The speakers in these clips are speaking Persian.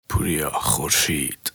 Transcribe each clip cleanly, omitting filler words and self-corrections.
پوریا خورشید.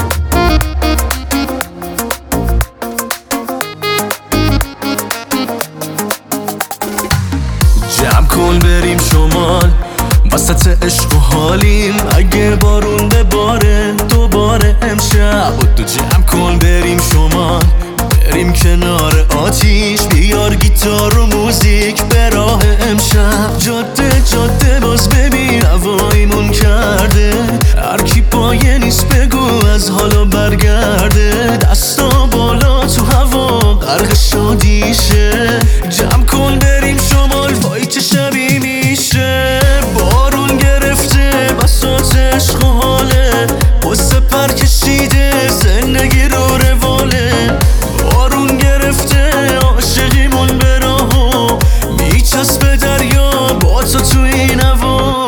جمع کن بریم شمال، وسط عشق و حالیم. اگه بارون بباره دوباره امشب، تو جمع کن بریم شمال، بریم کنار آتیش. بیار گیتار و موزیک به راه امشب. جاده جاده باز ببین هوایمون کرده. هر کی پایه نیست بگو از حالا برگرده. دستا بالا تو هوا غرق شادیشه. جمع کن بریم شمال، وای چه شبی میشه. بارون گرفته بساط عشق و حاله. قصه پر کشیده زندگی رو رواله. بارون گرفته عاشقیمون به راهو. میچسبه دریا با تو این هوا.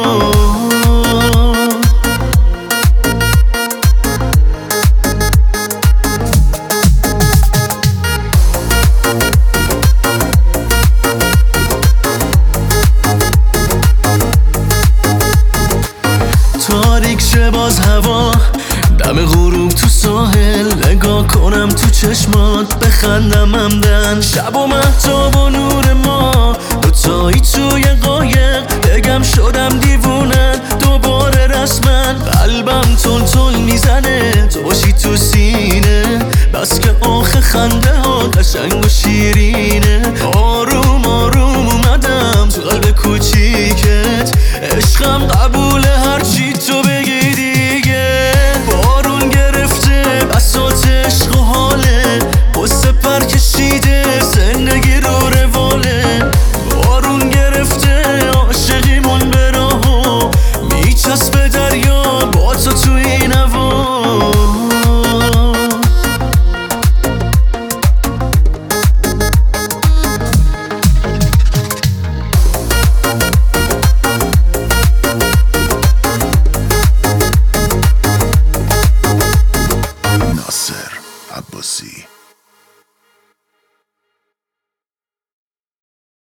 تاریک شه باز هوا، دم غروب تو ساحل. نگاه کنم تو چشمات بخندم همدن. شب و مهتاب و نور ما دوتایی توی قایق. بگم شدم دیوونه دوباره رسمن. قلبم تون تون میزنه تو باشی تو سینه. بس که آخه خنده ها قشنگ و شیرینه. آروم آروم اومدم تو قلب کوچیکت. عشقم قبول هرچی تو بگی دیگه. بارون گرفته بساط عشق و حاله. قصه پر کشیده زندگی رو رواله. بارون گرفته عاشقیمون به راهو. میچسبه دریا با تو این هوا. ناصر عباسی.